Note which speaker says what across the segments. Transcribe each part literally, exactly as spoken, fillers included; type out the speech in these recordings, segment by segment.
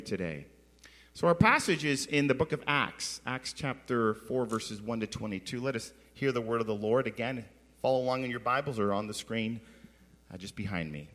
Speaker 1: today. So our passage is in the book of Acts, Acts chapter four, verses one to twenty-two. Let us hear the word of the Lord. Again, follow along in your Bibles or on the screen uh, just behind me.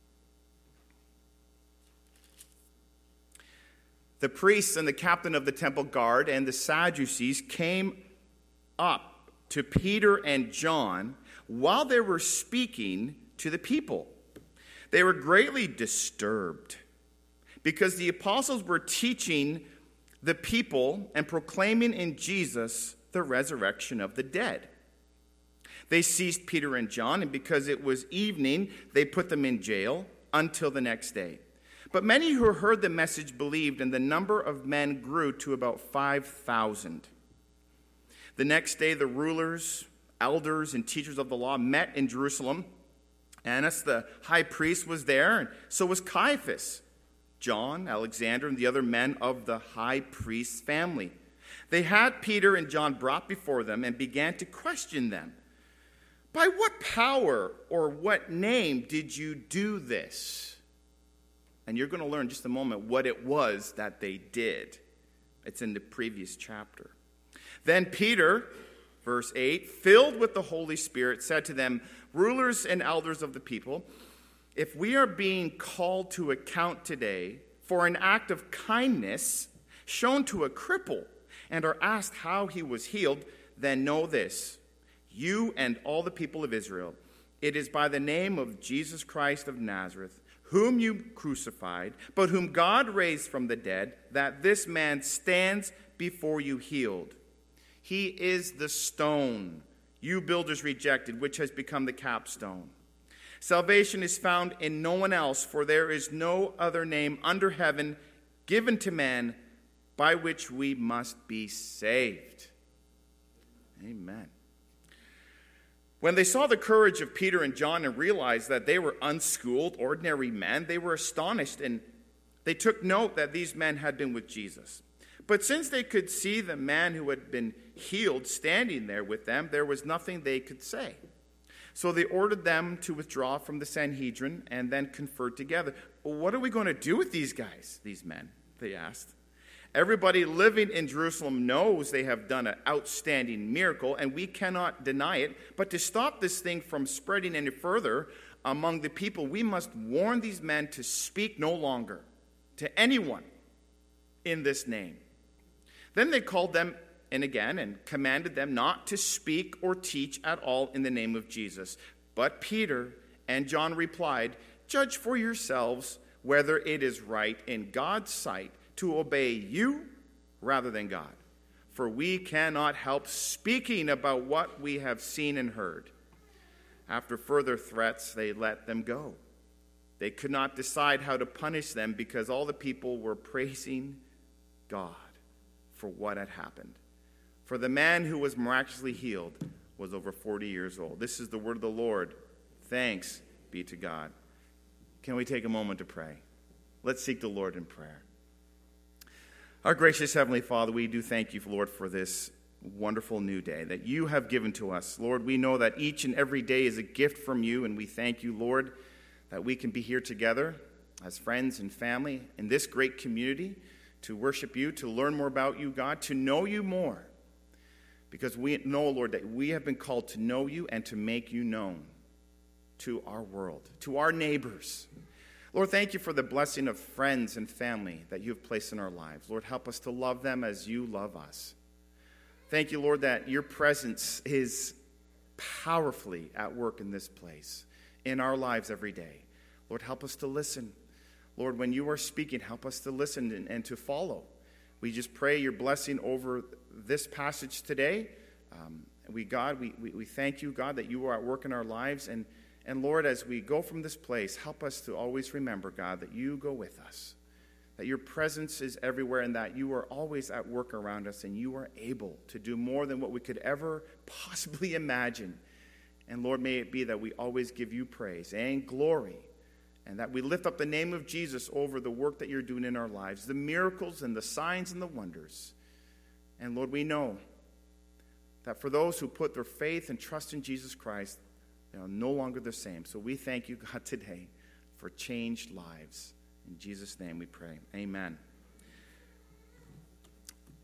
Speaker 1: The priests and the captain of the temple guard and the Sadducees came up to Peter and John while they were speaking to the people. They were greatly disturbed because the apostles were teaching the people and proclaiming in Jesus the resurrection of the dead. They seized Peter and John, and because it was evening, they put them in jail until the next day. But many who heard the message believed, and the number of men grew to about five thousand. The next day, the rulers, elders, and teachers of the law met in Jerusalem. Annas, the high priest, was there, and so was Caiaphas, John, Alexander, and the other men of the high priest's family. They had Peter and John brought before them and began to question them. By what power or what name did you do this? And you're going to learn in just a moment what it was that they did. It's in the previous chapter. Then Peter, verse eight, filled with the Holy Spirit, said to them, rulers and elders of the people, if we are being called to account today for an act of kindness shown to a cripple and are asked how he was healed, then know this, you and all the people of Israel, it is by the name of Jesus Christ of Nazareth, whom you crucified, but whom God raised from the dead, that this man stands before you healed. He is the stone you builders rejected, which has become the capstone. Salvation is found in no one else, for there is no other name under heaven given to man by which we must be saved. Amen. When they saw the courage of Peter and John and realized that they were unschooled, ordinary men, they were astonished, and they took note that these men had been with Jesus. But since they could see the man who had been healed standing there with them, there was nothing they could say. So they ordered them to withdraw from the Sanhedrin and then conferred together. What are we going to do with these guys, these men? They asked. Everybody living in Jerusalem knows they have done an outstanding miracle, and we cannot deny it. But to stop this thing from spreading any further among the people, we must warn these men to speak no longer to anyone in this name. Then they called them in again and commanded them not to speak or teach at all in the name of Jesus. But Peter and John replied, judge for yourselves whether it is right in God's sight to obey you rather than God. For we cannot help speaking about what we have seen and heard. After further threats, they let them go. They could not decide how to punish them because all the people were praising God for what had happened. For the man who was miraculously healed was over forty years old. This is the word of the Lord. Thanks be to God. Can we take a moment to pray? Let's seek the Lord in prayer. Our gracious Heavenly Father, we do thank you, Lord, for this wonderful new day that you have given to us. Lord, we know that each and every day is a gift from you, and we thank you, Lord, that we can be here together as friends and family in this great community to worship you, to learn more about you, God, to know you more. Because we know, Lord, that we have been called to know you and to make you known to our world, to our neighbors. Lord, thank you for the blessing of friends and family that you have placed in our lives. Lord, help us to love them as you love us. Thank you, Lord, that your presence is powerfully at work in this place, in our lives every day. Lord, help us to listen. Lord, when you are speaking, help us to listen and, and to follow. We just pray your blessing over this passage today. Um, we, God, we, we, we thank you, God, that you are at work in our lives. And, and Lord, as we go from this place, help us to always remember, God, that you go with us, that your presence is everywhere, and that you are always at work around us, and you are able to do more than what we could ever possibly imagine. And Lord, may it be that we always give you praise and glory, and that we lift up the name of Jesus over the work that you're doing in our lives, the miracles and the signs and the wonders. And Lord, we know that for those who put their faith and trust in Jesus Christ, they are no longer the same. So we thank you, God, today for changed lives. In Jesus' name we pray. Amen.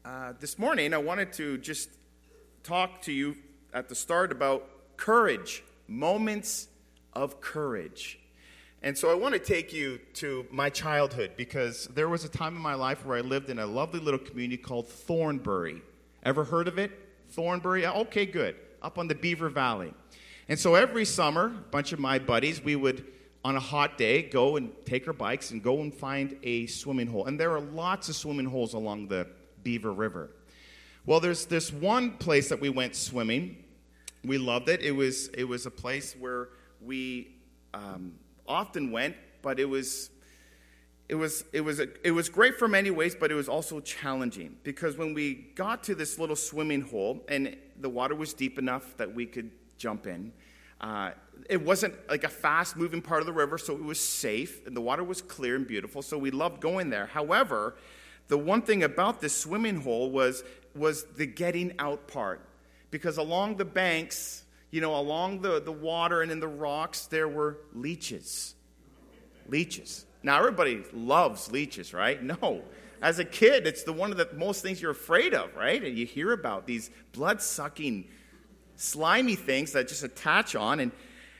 Speaker 1: Uh, this morning, I wanted to just talk to you at the start about courage, moments of courage. And so I want to take you to my childhood, because there was a time in my life where I lived in a lovely little community called Thornbury. Ever heard of it? Thornbury? Okay, good. Up on the Beaver Valley. And so every summer, a bunch of my buddies, we would, on a hot day, go and take our bikes and go and find a swimming hole. And there are lots of swimming holes along the Beaver River. Well, there's this one place that we went swimming. We loved it. It was it was a place where we um, often went, but it was it was it was a, it was great for many ways, but it was also challenging, because when we got to this little swimming hole and the water was deep enough that we could jump in, uh, it wasn't like a fast-moving part of the river, so it was safe, and the water was clear and beautiful, so we loved going there. However, the one thing about this swimming hole was was the getting out part, because along the banks, you know, along the, the water and in the rocks, there were leeches. Leeches. Now, everybody loves leeches, right? No. As a kid, it's the one of the most things you're afraid of, right? And you hear about these blood-sucking, slimy things that just attach on. And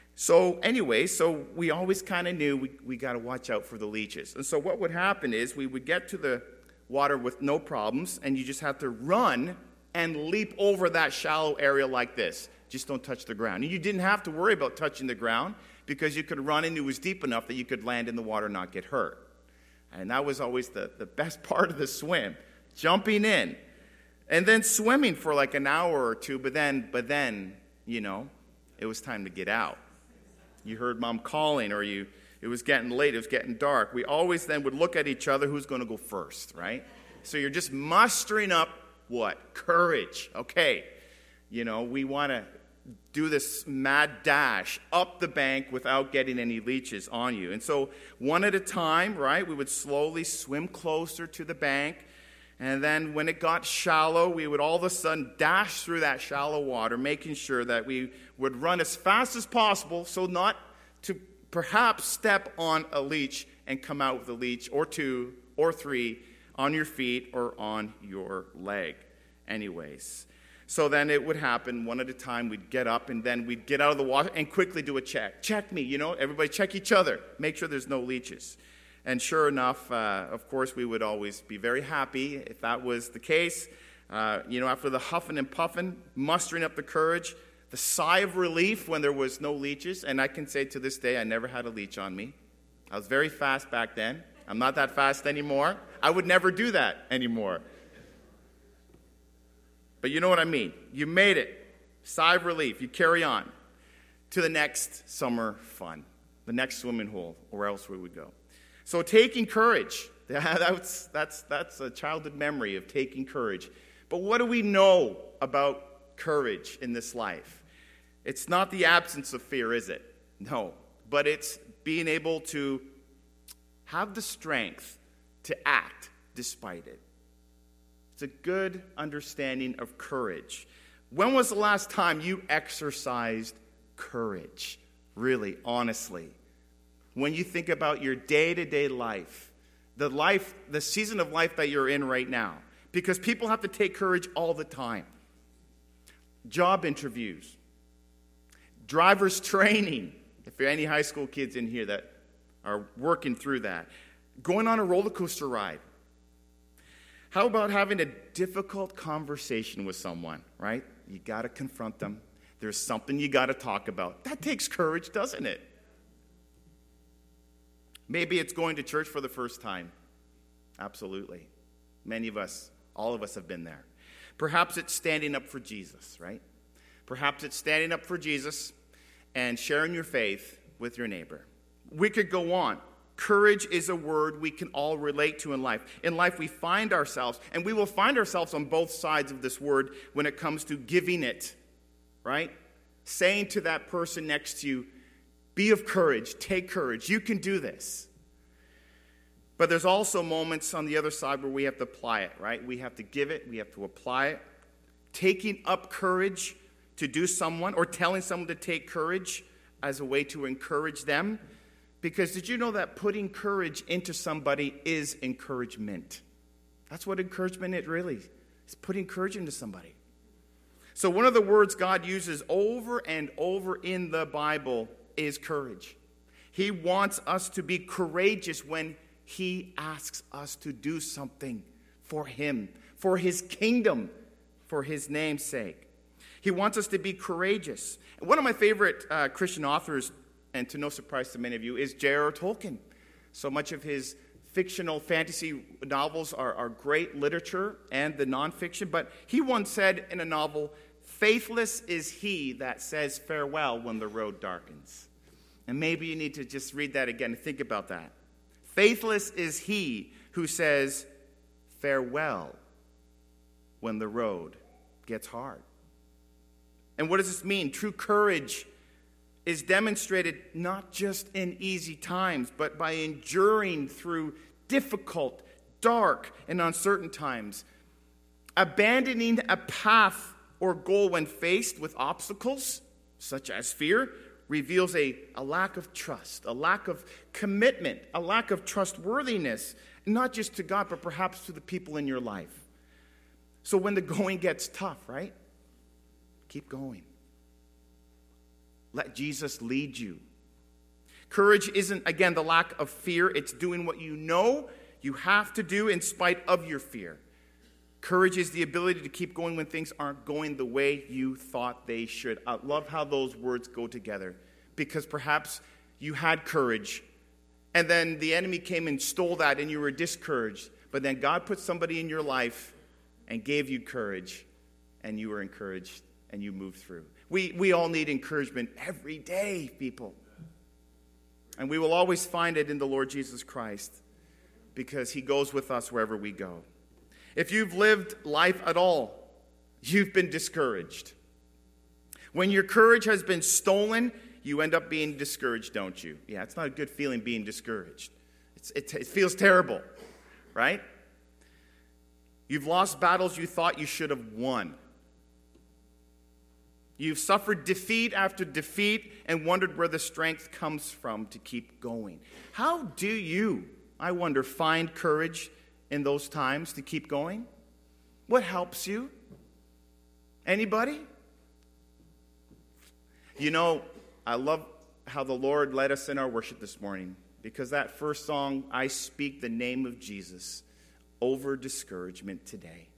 Speaker 1: so anyway, so we always kind of knew we, we got to watch out for the leeches. And so what would happen is we would get to the water with no problems, and you just have to run and leap over that shallow area like this. Just don't touch the ground. And you didn't have to worry about touching the ground, because you could run and it was deep enough that you could land in the water and not get hurt. And that was always the, the best part of the swim, jumping in. And then swimming for like an hour or two, but then, but then, you know, it was time to get out. You heard mom calling, or you, it was getting late, it was getting dark. We always then would look at each other, who's going to go first, right? So you're just mustering up what? Courage. Okay. You know, we want to do this mad dash up the bank without getting any leeches on you. And so one at a time, right, we would slowly swim closer to the bank. And then when it got shallow, we would all of a sudden dash through that shallow water, making sure that we would run as fast as possible, so not to perhaps step on a leech and come out with a leech or two or three on your feet or on your leg. Anyways, so then it would happen one at a time. We'd get up, and then we'd get out of the water and quickly do a check. Check me, you know, everybody check each other. Make sure there's no leeches. And sure enough, uh, of course, we would always be very happy if that was the case. Uh, you know, after the huffing and puffing, mustering up the courage, the sigh of relief when there was no leeches. And I can say to this day, I never had a leech on me. I was very fast back then. I'm not that fast anymore. I would never do that anymore. But you know what I mean. You made it. Sigh of relief. You carry on to the next summer fun, the next swimming hole, or else we would go. So taking courage, that's, that's, that's a childhood memory of taking courage. But what do we know about courage in this life? It's not the absence of fear, is it? No. But it's being able to have the strength to act despite it. It's a good understanding of courage. When was the last time you exercised courage? Really, honestly. When you think about your day-to-day life, the life, the season of life that you're in right now. Because people have to take courage all the time. Job interviews. Driver's training. If there are any high school kids in here that are working through that. Going on a roller coaster ride. How about having a difficult conversation with someone, right? You got to confront them. There's something you got to talk about. That takes courage, doesn't it? Maybe it's going to church for the first time. Absolutely. Many of us, all of us have been there. Perhaps it's standing up for Jesus, right? Perhaps it's standing up for Jesus and sharing your faith with your neighbor. We could go on. Courage is a word we can all relate to in life. In life, we find ourselves, and we will find ourselves on both sides of this word when it comes to giving it, right? Saying to that person next to you, be of courage, take courage, you can do this. But there's also moments on the other side where we have to apply it, right? We have to give it, we have to apply it. Taking up courage to do someone, or telling someone to take courage as a way to encourage them. Because did you know that putting courage into somebody is encouragement? That's what encouragement it really It's putting courage into somebody. So one of the words God uses over and over in the Bible is courage. He wants us to be courageous when he asks us to do something for him, for his kingdom, for his name's sake. He wants us to be courageous. One of my favorite uh, Christian authors, and to no surprise to many of you, is J R R Tolkien. So much of his fictional fantasy novels are, are great literature and the nonfiction, but he once said in a novel, "Faithless is he that says farewell when the road darkens." And maybe you need to just read that again and think about that. Faithless is he who says farewell when the road gets hard. And what does this mean? True courage is demonstrated not just in easy times, but by enduring through difficult, dark, and uncertain times. Abandoning a path or goal when faced with obstacles, such as fear, reveals a, a lack of trust, a lack of commitment, a lack of trustworthiness, not just to God, but perhaps to the people in your life. So when the going gets tough, right? Keep going. Let Jesus lead you. Courage isn't, again, the lack of fear. It's doing what you know you have to do in spite of your fear. Courage is the ability to keep going when things aren't going the way you thought they should. I love how those words go together, because perhaps you had courage and then the enemy came and stole that and you were discouraged. But then God put somebody in your life and gave you courage, and you were encouraged and you moved through. We, we all need encouragement every day, people. And we will always find it in the Lord Jesus Christ, because he goes with us wherever we go. If you've lived life at all, you've been discouraged. When your courage has been stolen, you end up being discouraged, don't you? Yeah, it's not a good feeling being discouraged. It's, it, it feels terrible, right? You've lost battles you thought you should have won. You've suffered defeat after defeat and wondered where the strength comes from to keep going. How do you, I wonder, find courage in those times to keep going? What helps you? Anybody? You know, I love how the Lord led us in our worship this morning, because that first song, I speak the name of Jesus over discouragement today.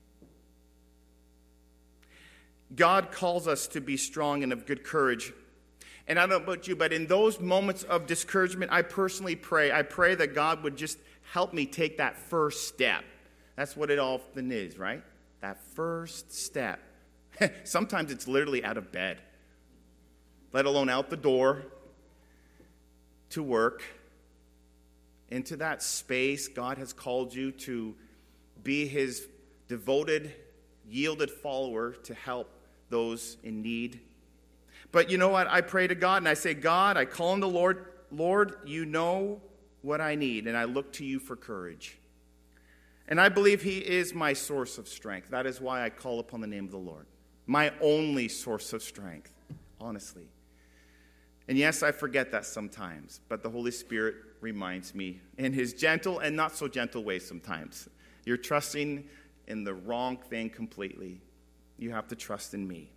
Speaker 1: God calls us to be strong and of good courage. And I don't know about you, but in those moments of discouragement, I personally pray. I pray that God would just help me take that first step. That's what it often is, right? That first step. Sometimes it's literally out of bed, let alone out the door to work, into that space God has called you to be his devoted, yielded follower to help those in need. But you know what? I pray to God and I say, God, I call on the Lord. Lord, you know what I need, and I look to you for courage. And I believe he is my source of strength. That is why I call upon the name of the Lord. My only source of strength, honestly. And yes, I forget that sometimes, but the Holy Spirit reminds me in his gentle and not so gentle way sometimes. You're trusting in the wrong thing completely. You have to trust in me.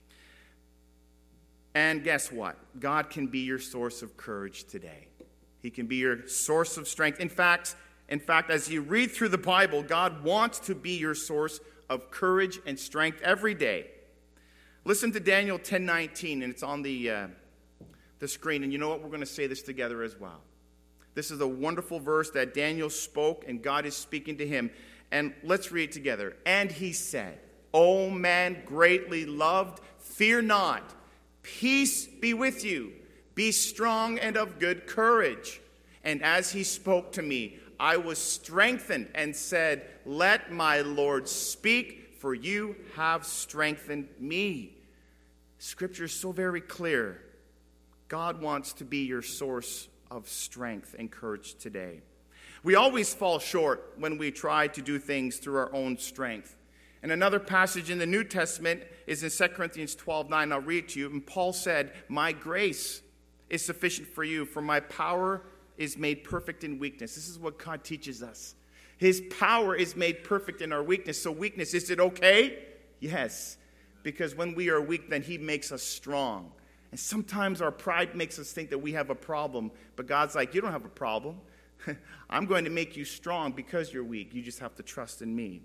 Speaker 1: And guess what? God can be your source of courage today. He can be your source of strength. In fact, in fact, as you read through the Bible, God wants to be your source of courage and strength every day. Listen to Daniel ten nineteen, and it's on the, uh, the screen. And you know what? We're going to say this together as well. This is a wonderful verse that Daniel spoke, and God is speaking to him. And let's read it together. And he said, O man greatly loved, fear not. Peace be with you. Be strong and of good courage. And as he spoke to me, I was strengthened and said, let my Lord speak, for you have strengthened me. Scripture is so very clear. God wants to be your source of strength and courage today. We always fall short when we try to do things through our own strength. And another passage in the New Testament is in Second Corinthians twelve nine. I'll read it to you. And Paul said, my grace is sufficient for you, for my power is made perfect in weakness. This is what God teaches us. His power is made perfect in our weakness. So weakness, is it okay? Yes. Because when we are weak, then he makes us strong. And sometimes our pride makes us think that we have a problem. But God's like, you don't have a problem. I'm going to make you strong because you're weak. You just have to trust in me.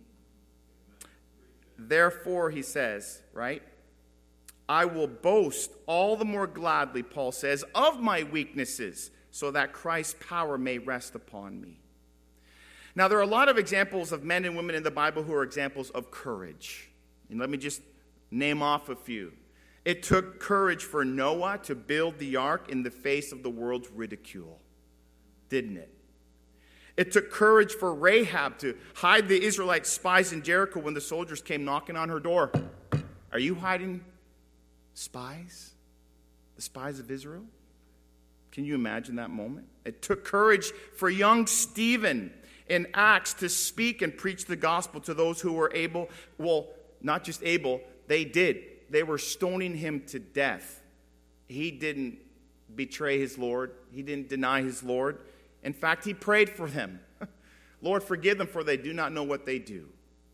Speaker 1: Therefore, he says, right? I will boast all the more gladly, Paul says, of my weaknesses, so that Christ's power may rest upon me. Now, there are a lot of examples of men and women in the Bible who are examples of courage. And let me just name off a few. It took courage for Noah to build the ark in the face of the world's ridicule, didn't it? It took courage for Rahab to hide the Israelite spies in Jericho when the soldiers came knocking on her door. Are you hiding spies? The spies of Israel? Can you imagine that moment? It took courage for young Stephen in Acts to speak and preach the gospel to those who were able, well, not just able, they did. They were stoning him to death. He didn't betray his Lord. He didn't deny his Lord. In fact, he prayed for them. Lord, forgive them, for they do not know what they do.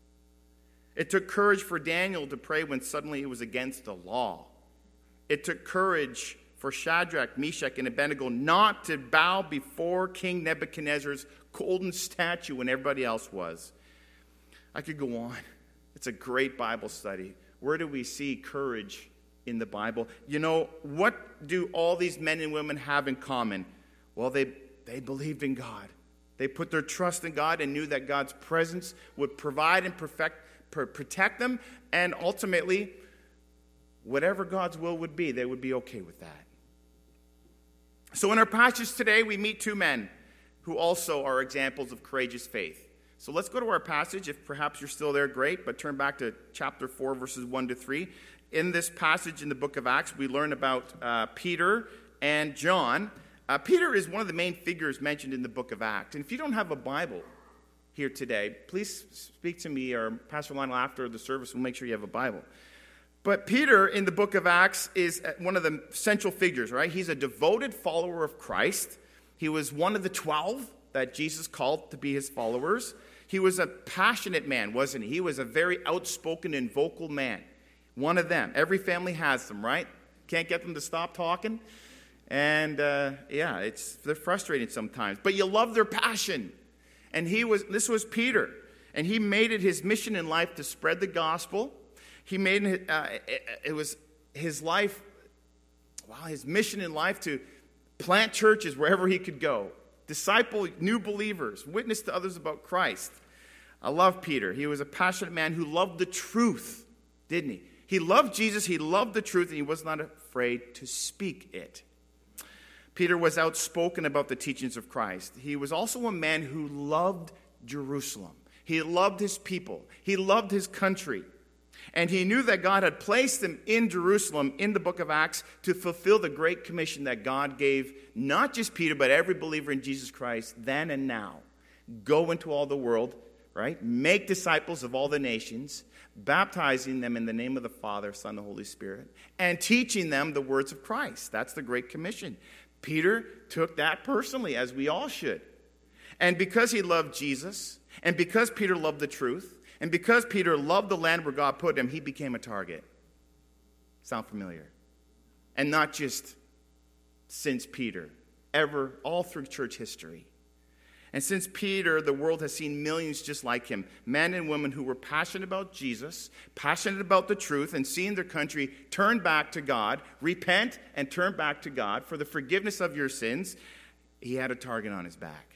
Speaker 1: It took courage for Daniel to pray when suddenly it was against the law. It took courage for Shadrach, Meshach, and Abednego not to bow before King Nebuchadnezzar's golden statue when everybody else was. I could go on. It's a great Bible study. Where do we see courage in the Bible? You know, what do all these men and women have in common? Well, they, they believed in God. They put their trust in God and knew that God's presence would provide and perfect, per, protect them. And ultimately, whatever God's will would be, they would be okay with that. So in our passage today, we meet two men who also are examples of courageous faith. So let's go to our passage. If perhaps you're still there, great. But turn back to chapter four, verses one to three. In this passage in the book of Acts, we learn about uh, Peter and John. Uh, Peter is one of the main figures mentioned in the book of Acts. And if you don't have a Bible here today, please speak to me or Pastor Lionel after the service. We'll make sure you have a Bible. But Peter in the book of Acts is one of the central figures, right? He's a devoted follower of Christ. He was one of the twelve that Jesus called to be his followers. He was a passionate man, wasn't he? He was a very outspoken and vocal man. One of them. Every family has them, right? Can't get them to stop talking. And, uh, yeah, it's they're frustrating sometimes. But you love their passion. And he was. This was Peter. And he made it his mission in life to spread the gospel. He made it, uh, it, it was his life, wow, his mission in life to plant churches wherever he could go. Disciple new believers, witness to others about Christ. I love Peter. He was a passionate man who loved the truth, didn't he? He loved Jesus, he loved the truth, and he was not afraid to speak it. Peter was outspoken about the teachings of Christ. He was also a man who loved Jerusalem. He loved his people. He loved his country. And he knew that God had placed him in Jerusalem in the book of Acts to fulfill the great commission that God gave not just Peter, but every believer in Jesus Christ then and now. Go into all the world, right? Make disciples of all the nations, baptizing them in the name of the Father, Son, and the Holy Spirit, and teaching them the words of Christ. That's the great commission. Peter took that personally, as we all should. And because he loved Jesus, and because Peter loved the truth, and because Peter loved the land where God put him, he became a target. Sound familiar? And not just since Peter, ever, all through church history. And since Peter, the world has seen millions just like him, men and women who were passionate about Jesus, passionate about the truth, and seeing their country turn back to God, repent and turn back to God for the forgiveness of your sins. He had a target on his back.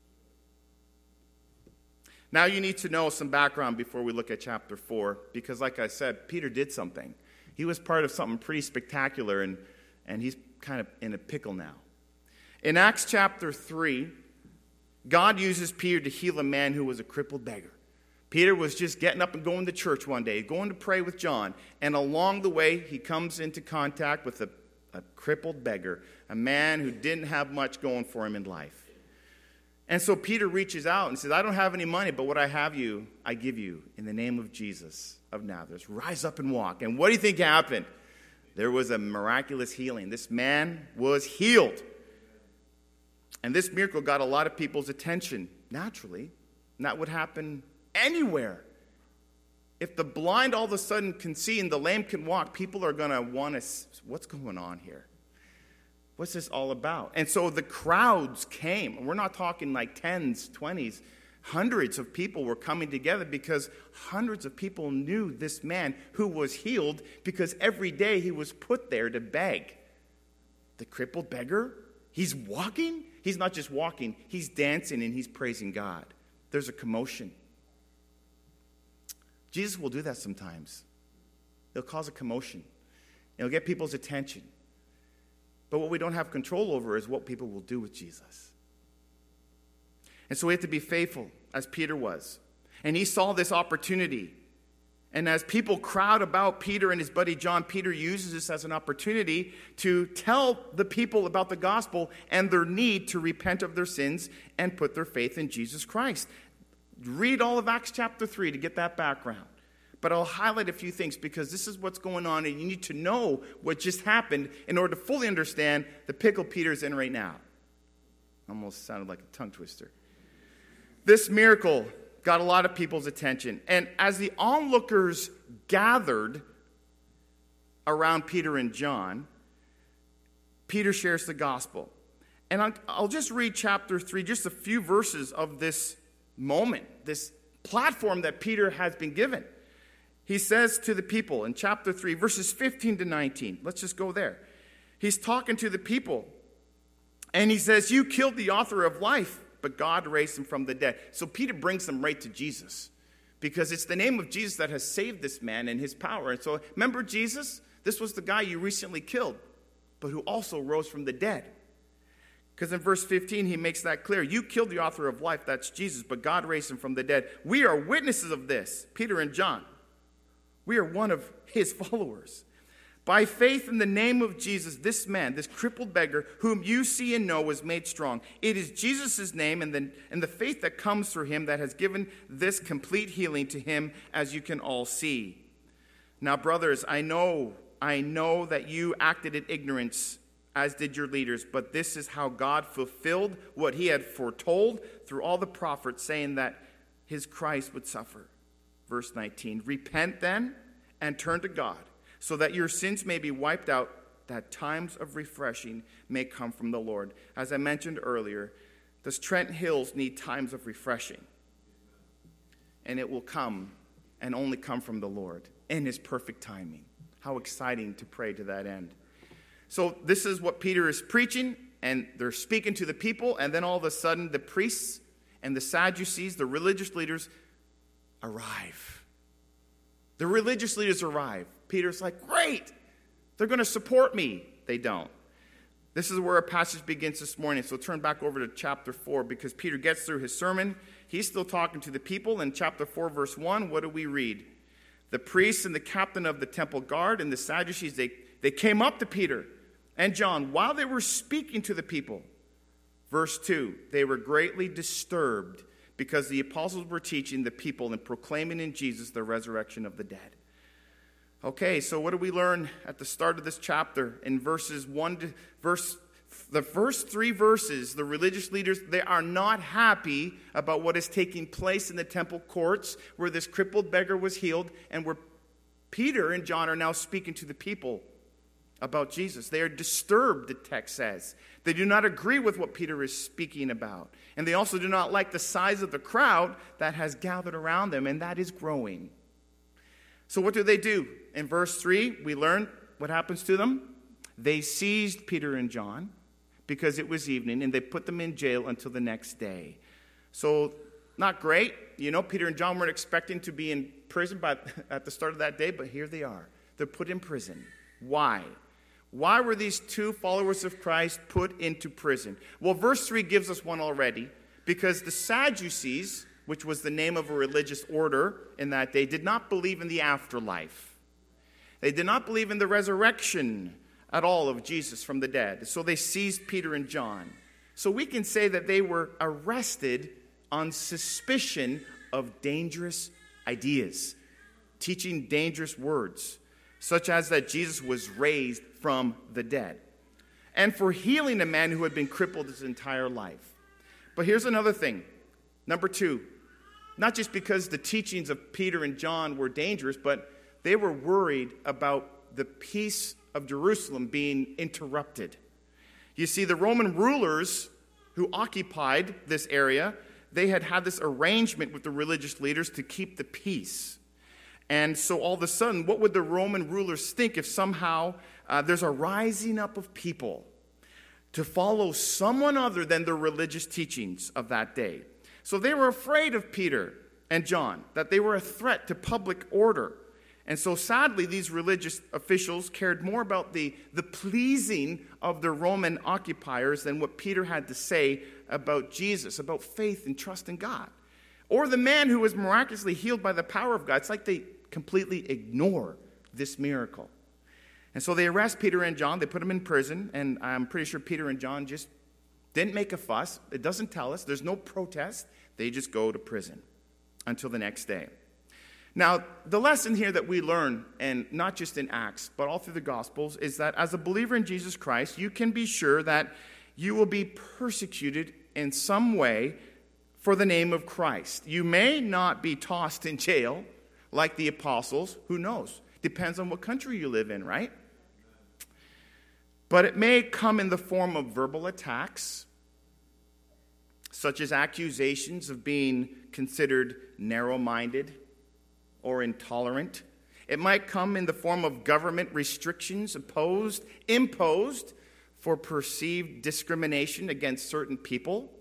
Speaker 1: Now you need to know some background before we look at chapter four, because like I said, Peter did something. He was part of something pretty spectacular, and, and he's kind of in a pickle now. In Acts chapter three, God uses Peter to heal a man who was a crippled beggar. Peter was just getting up and going to church one day, going to pray with John, and along the way, he comes into contact with a, a crippled beggar, a man who didn't have much going for him in life. And so Peter reaches out and says, I don't have any money, but what I have you, I give you in the name of Jesus of Nazareth. Rise up and walk. And what do you think happened? There was a miraculous healing. This man was healed. And this miracle got a lot of people's attention, naturally. And that would happen anywhere. If the blind all of a sudden can see and the lame can walk, people are going to want to, what's going on here? What's this all about? And so the crowds came. We're not talking like tens, twenties, hundreds of people were coming together because hundreds of people knew this man who was healed because every day he was put there to beg. The crippled beggar, he's walking. He's not just walking, he's dancing and he's praising God. There's a commotion. Jesus will do that sometimes. He'll cause a commotion. He'll get people's attention. But what we don't have control over is what people will do with Jesus. And so we have to be faithful, as Peter was. And he saw this opportunity. And as people crowd about Peter and his buddy John, Peter uses this as an opportunity to tell the people about the gospel and their need to repent of their sins and put their faith in Jesus Christ. Read all of Acts chapter three to get that background. But I'll highlight a few things because this is what's going on and you need to know what just happened in order to fully understand the pickle Peter's in right now. Almost sounded like a tongue twister. This miracle got a lot of people's attention. And as the onlookers gathered around Peter and John, Peter shares the gospel. And I'll just read chapter three, just a few verses of this moment, this platform that Peter has been given. He says to the people in chapter three, verses fifteen to nineteen. Let's just go there. He's talking to the people. And he says, you killed the author of life, but God raised him from the dead. So Peter brings them right to Jesus. Because it's the name of Jesus that has saved this man and his power. And so remember Jesus? This was the guy you recently killed, but who also rose from the dead. Because in verse fifteen, he makes that clear. You killed the author of life, that's Jesus, but God raised him from the dead. We are witnesses of this, Peter and John. We are one of his followers. By faith in the name of Jesus, this man, this crippled beggar, whom you see and know, was made strong. It is Jesus' name and the, and the faith that comes through him that has given this complete healing to him, as you can all see. Now, brothers, I know, I know that you acted in ignorance, as did your leaders, but this is how God fulfilled what he had foretold through all the prophets, saying that his Christ would suffer. Verse nineteen, repent then and turn to God, so that your sins may be wiped out, that times of refreshing may come from the Lord. As I mentioned earlier, the Trent Hills need times of refreshing. And it will come and only come from the Lord in his perfect timing. How exciting to pray to that end. So this is what Peter is preaching, and they're speaking to the people, and then all of a sudden the priests and the Sadducees, the religious leaders, arrive. The religious leaders arrive. Peter's like, great, they're going to support me. They don't. This is where our passage begins this morning. So turn back over to chapter four, because Peter gets through his sermon. He's still talking to the people. In chapter four, verse one, what do we read? The priests and the captain of the temple guard and the Sadducees, they, they came up to Peter and John while they were speaking to the people. Verse two, they were greatly disturbed because the apostles were teaching the people and proclaiming in Jesus the resurrection of the dead. Okay, so what do we learn at the start of this chapter in verses one to verse the first three verses? The religious leaders, they are not happy about what is taking place in the temple courts where this crippled beggar was healed and where Peter and John are now speaking to the people about Jesus. They are disturbed, the text says. They do not agree with what Peter is speaking about. And they also do not like the size of the crowd that has gathered around them, and that is growing. So what do they do? In verse three, we learn what happens to them. They seized Peter and John because it was evening, and they put them in jail until the next day. So not great. You know, Peter and John weren't expecting to be in prison by, at the start of that day, but here they are. They're put in prison. Why? Why were these two followers of Christ put into prison? Well, verse three gives us one already, because the Sadducees, which was the name of a religious order in that day, did not believe in the afterlife. They did not believe in the resurrection at all of Jesus from the dead. So they seized Peter and John. So we can say that they were arrested on suspicion of dangerous ideas, teaching dangerous words, such as that Jesus was raised from the dead, and for healing a man who had been crippled his entire life. But here's another thing. Number two, Not just because the teachings of Peter and John were dangerous, but they were worried about the peace of Jerusalem being interrupted. You see, the Roman rulers who occupied this area, they had had this arrangement with the religious leaders to keep the peace. And so all of a sudden, what would the Roman rulers think if somehow uh, there's a rising up of people to follow someone other than the religious teachings of that day? So they were afraid of Peter and John, that they were a threat to public order. And so sadly, these religious officials cared more about the, the pleasing of the Roman occupiers than what Peter had to say about Jesus, about faith and trust in God. Or the man who was miraculously healed by the power of God. It's like they completely ignore this miracle. And so they arrest Peter and John. They put them in prison. And I'm pretty sure Peter and John just didn't make a fuss. It doesn't tell us. There's no protest. They just go to prison until the next day. Now, the lesson here that we learn, and not just in Acts, but all through the Gospels, is that as a believer in Jesus Christ, you can be sure that you will be persecuted in some way for the name of Christ. You may not be tossed in jail like the apostles. Who knows? Depends on what country you live in, right? But it may come in the form of verbal attacks, such as accusations of being considered narrow-minded or intolerant. It might come in the form of government restrictions opposed, imposed for perceived discrimination against certain people.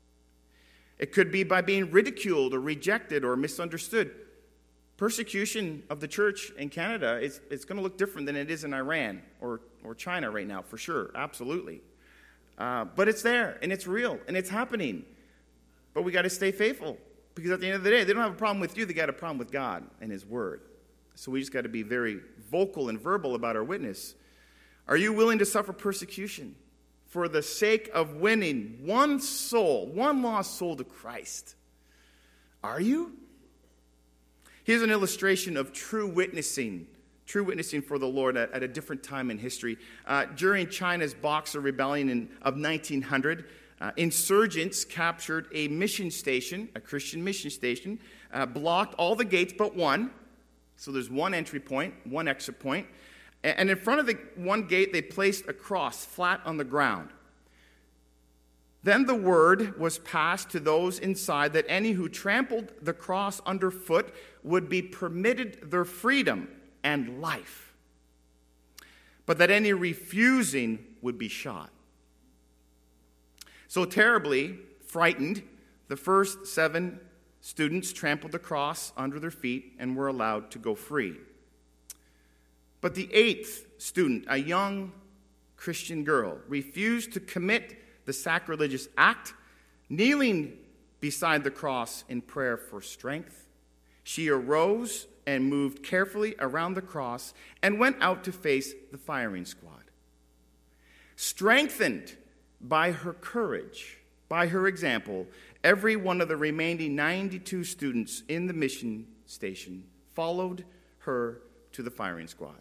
Speaker 1: It could be by being ridiculed or rejected or misunderstood. Persecution of the church in Canada, is it's going to look different than it is in Iran or, or China right now, for sure, absolutely. Uh, but it's there, and it's real, and it's happening. But we got to stay faithful, because at the end of the day, they don't have a problem with you, they got a problem with God and His Word. So we just got to be very vocal and verbal about our witness. Are you willing to suffer persecution for the sake of winning one soul, one lost soul to Christ? Are you? Here's an illustration of true witnessing, true witnessing for the Lord at, at a different time in history. Uh, during China's Boxer Rebellion in, of nineteen hundred, uh, insurgents captured a mission station, a Christian mission station, uh, blocked all the gates but one. So there's one entry point, one exit point. And in front of the one gate, they placed a cross flat on the ground. Then the word was passed to those inside that any who trampled the cross underfoot would be permitted their freedom and life, but that any refusing would be shot. So terribly frightened, the first seven students trampled the cross under their feet and were allowed to go free. But the eighth student, a young Christian girl, refused to commit the sacrilegious act, kneeling beside the cross in prayer for strength. She arose and moved carefully around the cross and went out to face the firing squad. Strengthened by her courage, by her example, every one of the remaining ninety-two students in the mission station followed her to the firing squad.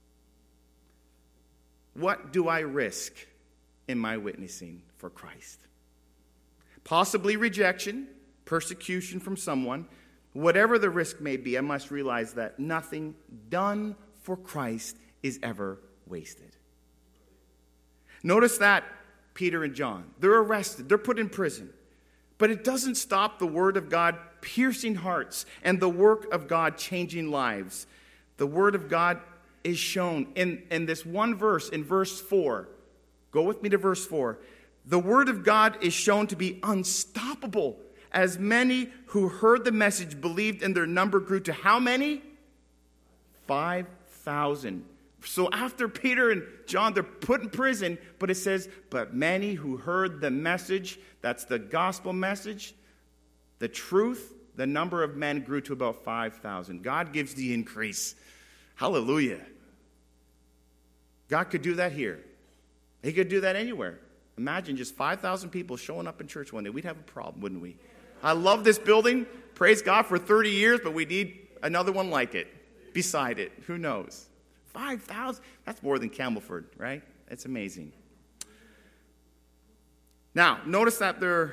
Speaker 1: What do I risk in my witnessing for Christ? Possibly rejection, persecution from someone. Whatever the risk may be, I must realize that nothing done for Christ is ever wasted. Notice that Peter and John, they're arrested, they're put in prison. But it doesn't stop the word of God piercing hearts and the work of God changing lives. The word of God is shown in, in this one verse, in verse four. Go with me to verse four. The word of God is shown to be unstoppable, as many who heard the message believed, and their number grew to how many? five thousand. So after Peter and John, they're put in prison, but it says, but many who heard the message, that's the gospel message, the truth, the number of men grew to about five thousand. God gives the increase. Hallelujah. God could do that here. He could do that anywhere. Imagine just five thousand people showing up in church one day. We'd have a problem, wouldn't we? I love this building. Praise God for thirty years, but we need another one like it, beside it. Who knows? five thousand. That's more than Campbellford, right? It's amazing. Now, notice that they're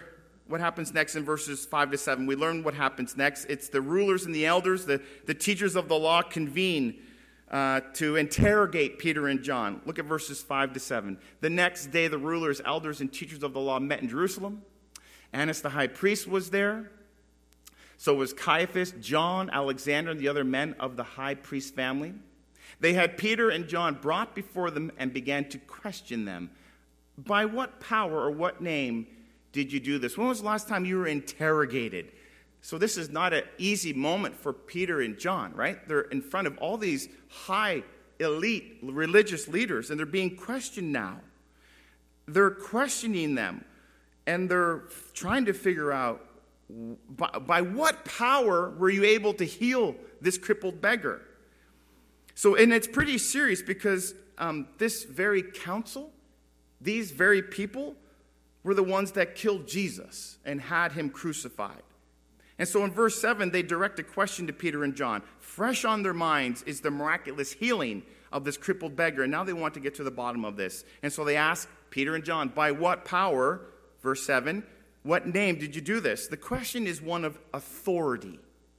Speaker 1: what happens next in verses five to seven. We learn what happens next. It's the rulers and the elders, the, the teachers of the law convene uh, to interrogate Peter and John. Look at verses five to seven. The next day, the rulers, elders, and teachers of the law met in Jerusalem. Annas the high priest was there. So was Caiaphas, John, Alexander, and the other men of the high priest family. They had Peter and John brought before them and began to question them. By what power or what name did you do this? When was the last time you were interrogated? So this is not an easy moment for Peter and John, right? They're in front of all these high, elite religious leaders, and they're being questioned now. They're questioning them, and they're trying to figure out, by, by what power were you able to heal this crippled beggar? So, and it's pretty serious because um, this very council, these very people, were the ones that killed Jesus and had him crucified. And so in verse seven, they direct a question to Peter and John. Fresh on their minds is the miraculous healing of this crippled beggar. And now they want to get to the bottom of this. And so they ask Peter and John, by what power, verse seven, what name did you do this? The question is one of authority.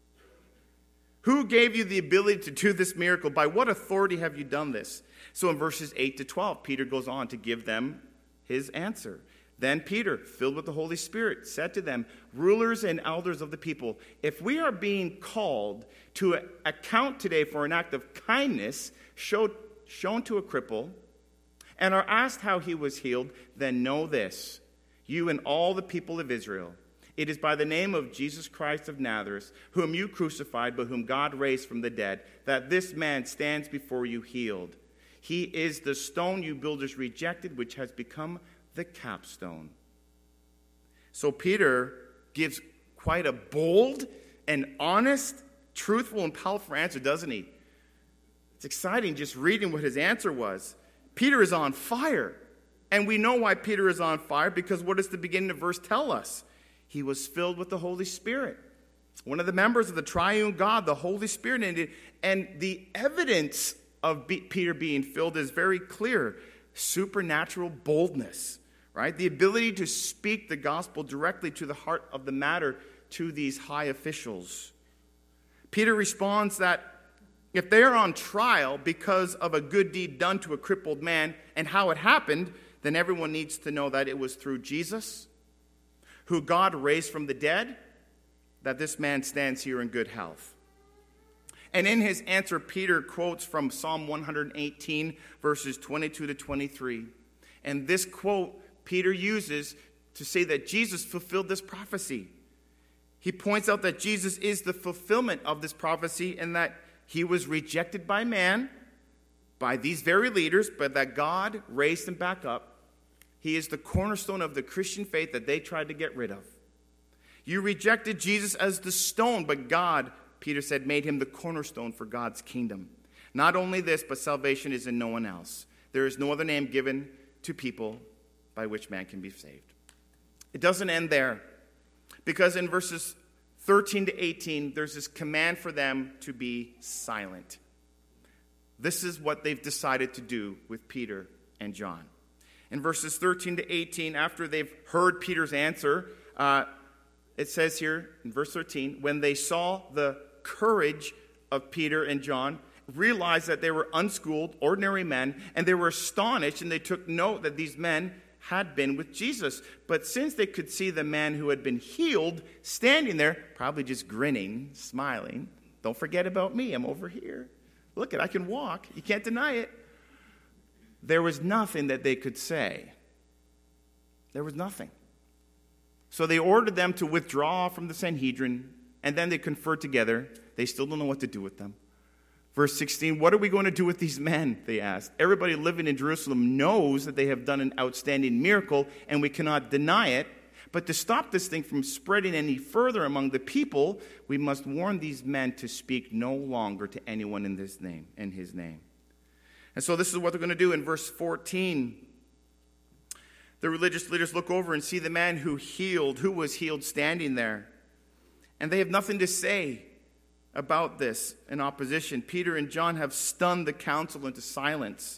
Speaker 1: Who gave you the ability to do this miracle? By what authority have you done this? So in verses eight to twelve, Peter goes on to give them his answer. Then Peter, filled with the Holy Spirit, said to them, rulers and elders of the people, if we are being called to account today for an act of kindness showed, shown to a cripple, and are asked how he was healed, then know this, you and all the people of Israel, it is by the name of Jesus Christ of Nazareth, whom you crucified, but whom God raised from the dead, that this man stands before you healed. He is the stone you builders rejected, which has become the capstone. So Peter gives quite a bold and honest, truthful, and powerful answer, doesn't he? It's exciting just reading what his answer was. Peter is on fire. And we know why Peter is on fire, because what does the beginning of verse tell us? He was filled with the Holy Spirit. One of the members of the triune God, the Holy Spirit. And, and the evidence of be, Peter being filled is very clear. Supernatural boldness, right? The ability to speak the gospel directly to the heart of the matter to these high officials. Peter responds that if they are on trial because of a good deed done to a crippled man and how it happened, then everyone needs to know that it was through Jesus, who God raised from the dead, that this man stands here in good health. And in his answer, Peter quotes from Psalm one eighteen, verses twenty-two to twenty-three. And this quote Peter uses to say that Jesus fulfilled this prophecy. He points out that Jesus is the fulfillment of this prophecy and that he was rejected by man, by these very leaders, but that God raised him back up. He is the cornerstone of the Christian faith that they tried to get rid of. You rejected Jesus as the stone, but God, Peter said, made him the cornerstone for God's kingdom. Not only this, but salvation is in no one else. There is no other name given to people by which man can be saved. It doesn't end there, because in verses thirteen to eighteen, there's this command for them to be silent. This is what they've decided to do with Peter and John. In verses thirteen to eighteen, after they've heard Peter's answer, uh, it says here in verse thirteen, when they saw the courage of Peter and John, realized that they were unschooled, ordinary men, and they were astonished, and they took note that these men had been with Jesus. But since they could see the man who had been healed standing there, probably just grinning, smiling, don't forget about me, I'm over here. Look, I can walk. You can't deny it. There was nothing that they could say. There was nothing. So they ordered them to withdraw from the Sanhedrin, and then they conferred together. They still don't know what to do with them. Verse sixteen, what are we going to do with these men, they asked. Everybody living in Jerusalem knows that they have done an outstanding miracle, and we cannot deny it. But to stop this thing from spreading any further among the people, we must warn these men to speak no longer to anyone in this name, in his name. And so this is what they're going to do in verse fourteen. The religious leaders look over and see the man who healed, who was healed, standing there. And they have nothing to say about this in opposition. Peter and John have stunned the council into silence.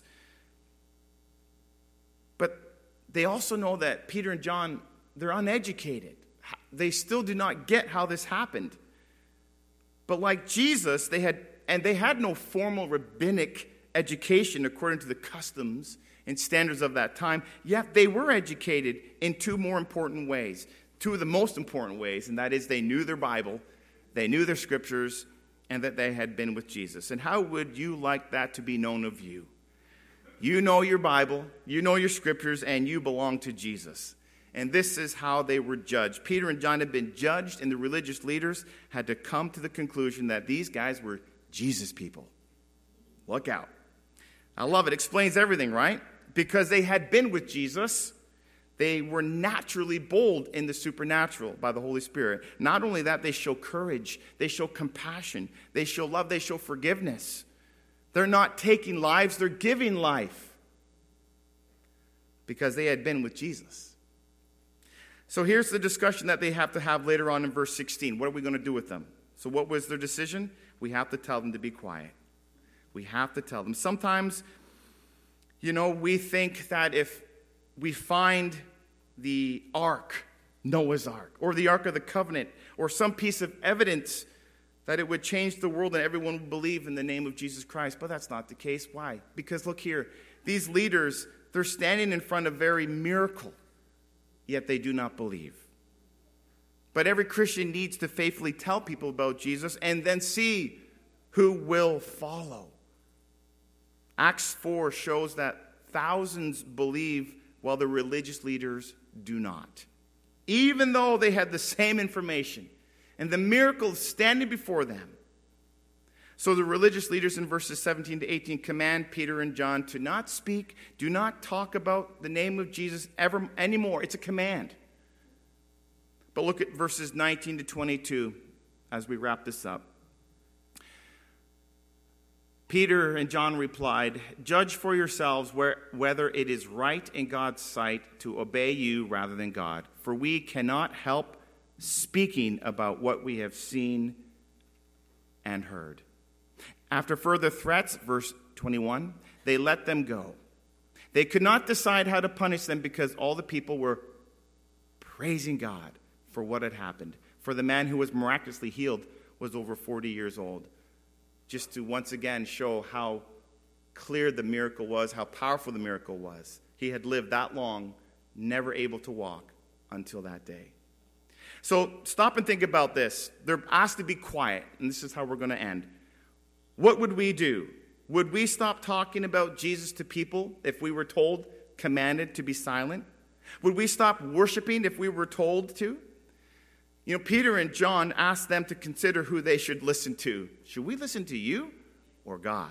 Speaker 1: But they also know that Peter and John, they're uneducated. they still do not get how this happened. But like Jesus, they had, and they had no formal rabbinic education according to the customs and standards of that time, yet they were educated in two more important ways, two of the most important ways, and that is they knew their Bible, they knew their scriptures, and that they had been with Jesus. And how would you like that to be known of you? You know your Bible, you know your scriptures, and you belong to Jesus. And this is how they were judged. Peter and John had been judged, and the religious leaders had to come to the conclusion that these guys were Jesus people. Look out. I love it. It explains everything, right? Because they had been with Jesus, they were naturally bold in the supernatural by the Holy Spirit. Not only that, they show courage, they show compassion, they show love, they show forgiveness. They're not taking lives, they're giving life because they had been with Jesus. So here's the discussion that they have to have later on in verse sixteen. What are we going to do with them? So what was their decision? We have to tell them to be quiet. We have to tell them. Sometimes, you know, we think that if we find the ark, Noah's ark, or the ark of the covenant, or some piece of evidence that it would change the world and everyone would believe in the name of Jesus Christ. But that's not the case. Why? Because look here, these leaders, they're standing in front of a very miracle, yet they do not believe. But every Christian needs to faithfully tell people about Jesus and then see who will follow. Acts four shows that thousands believe while the religious leaders do not. Even though they had the same information and the miracle standing before them. So the religious leaders in verses seventeen to eighteen command Peter and John to not speak, do not talk about the name of Jesus ever anymore. It's a command. But look at verses nineteen to twenty-two as we wrap this up. Peter and John replied, "Judge for yourselves where, whether it is right in God's sight to obey you rather than God. For we cannot help speaking about what we have seen and heard." After further threats, verse twenty-one, they let them go. They could not decide how to punish them because all the people were praising God for what had happened. For the man who was miraculously healed was over forty years old. Just to once again show how clear the miracle was, how powerful the miracle was. He had lived that long, never able to walk until that day. So stop and think about this. They're asked to be quiet, and this is how we're going to end. What would we do? Would we stop talking about Jesus to people if we were told, commanded to be silent? Would we stop worshiping if we were told to? You know, Peter and John asked them to consider who they should listen to. Should we listen to you or God?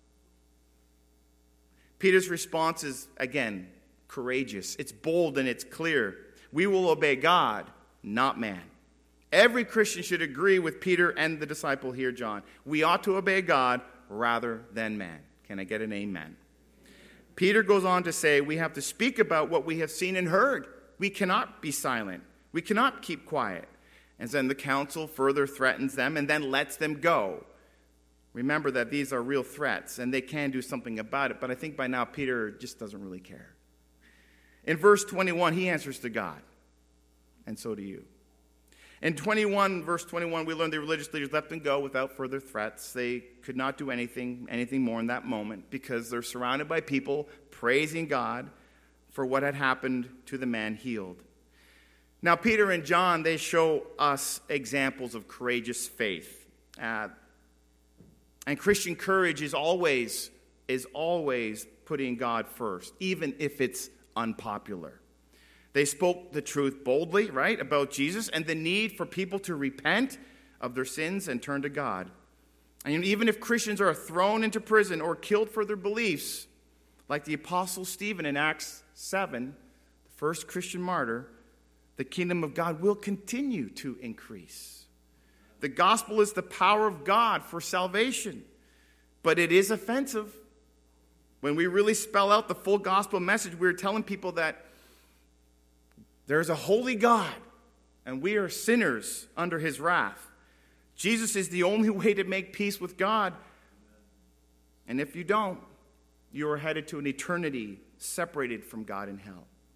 Speaker 1: Peter's response is, again, courageous. It's bold and it's clear. We will obey God, not man. Every Christian should agree with Peter and the disciple here, John. We ought to obey God rather than man. Can I get an amen? Peter goes on to say we have to speak about what we have seen and heard. We cannot be silent. We cannot keep quiet. And then the council further threatens them and then lets them go. Remember that these are real threats and they can do something about it. But I think by now Peter just doesn't really care. In verse twenty-one, he answers to God. And so do you. In twenty-one, verse twenty-one, we learn the religious leaders let them go without further threats. They could not do anything, anything more in that moment because they're surrounded by people praising God for what had happened to the man healed. Now, Peter and John, they show us examples of courageous faith. Uh, and Christian courage is always, is always putting God first, even if it's unpopular. They spoke the truth boldly, right, about Jesus and the need for people to repent of their sins and turn to God. And even if Christians are thrown into prison or killed for their beliefs, like the Apostle Stephen in Acts seven, the first Christian martyr, the kingdom of God will continue to increase. The gospel is the power of God for salvation, but it is offensive. When we really spell out the full gospel message, we're telling people that there's a holy God, and we are sinners under his wrath. Jesus is the only way to make peace with God. And if you don't, you are headed to an eternity separated from God in hell.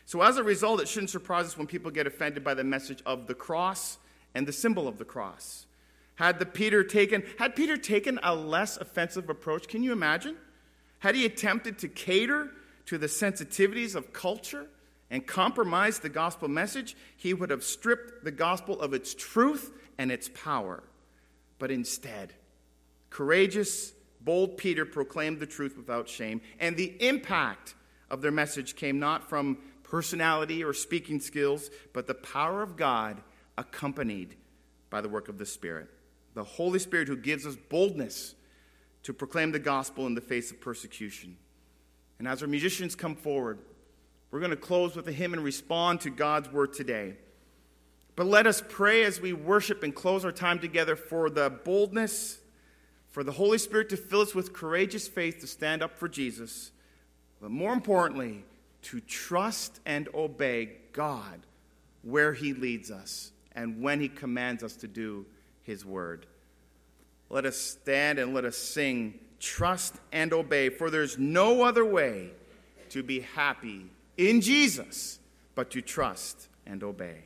Speaker 1: So as a result, it shouldn't surprise us when people get offended by the message of the cross and the symbol of the cross. Had the Peter taken, had Peter taken a less offensive approach? Can you imagine? Had he attempted to cater to the sensitivities of culture and compromise the gospel message, he would have stripped the gospel of its truth and its power. But instead, courageous, bold Peter proclaimed the truth without shame, and the impact of their message came not from personality or speaking skills, but the power of God accompanied by the work of the Spirit. The Holy Spirit who gives us boldness to proclaim the gospel in the face of persecution. And as our musicians come forward, we're going to close with a hymn and respond to God's word today. But let us pray as we worship and close our time together for the boldness, for the Holy Spirit to fill us with courageous faith to stand up for Jesus, but more importantly, to trust and obey God where he leads us and when he commands us to do his word. Let us stand and let us sing, trust and obey, for there's no other way to be happy in Jesus but to trust and obey.